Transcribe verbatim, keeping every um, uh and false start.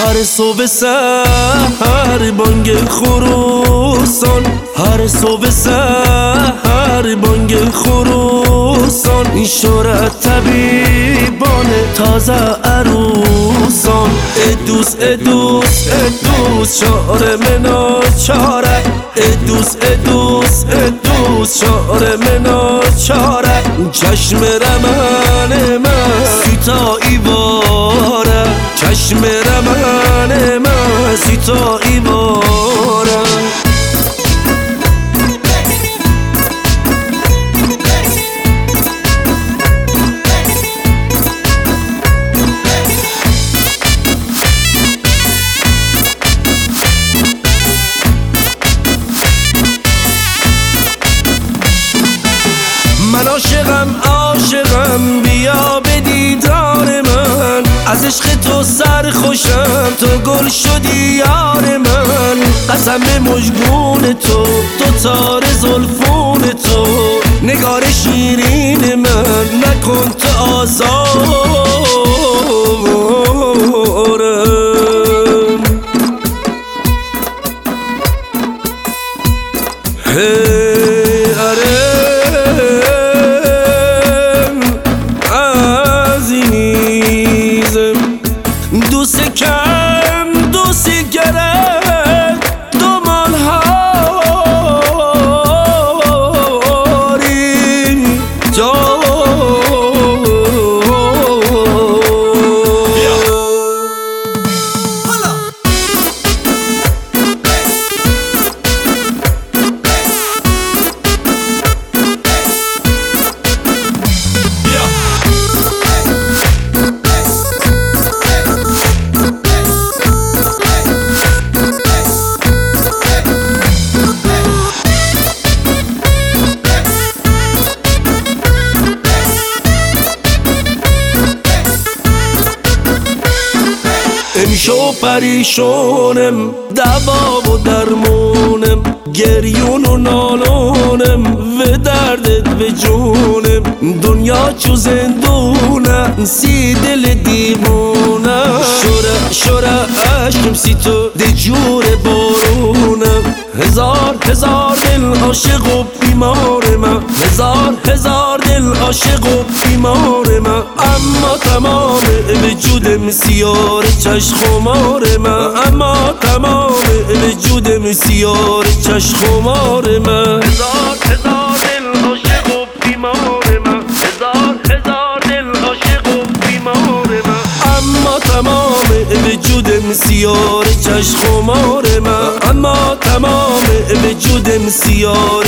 هر صبح سحر بانگ خروسان، هر صبح سحر بانگ خروسان، این شورت طبیبان تازه عروسان. ادوس ادوس ادوس شعر منا چاره، ادوس ادوس ادوس شعر منا چاره، چشم رمن من سیتا ایواره، چشم رمن من سیتا ایواره. من عاشقم عاشقم بیا به دیدار من، از عشق تو سرخوشم تو گل شدی یار من. قسم مژگون تو تو تار زلفون تو، نگار شیرین من نکن تو آزارم. هی اره دوست کم دوست گرم دومان هاری تو. امشو پریشونم دوا و درمونم، گریون و نالونم و دردت به جونم. دنیا چو زندونه سی دل دیوونه، شوره شوره عشقم سی تو ده جور بارونم. هزار هزار دل عاشق و بیمار من، هزار هزار دل عاشق و بیمار من، اما تمام وجودم سیاه چشم خمار من، اما تمام وجودم سیاه چشم خمار من. هزار هزار دل عاشق و بیمار من، هزار هزار دل عاشق و بیمار من، اما تمام وجودم سیاه چشم خمار من، اما تمام وجودم سیاه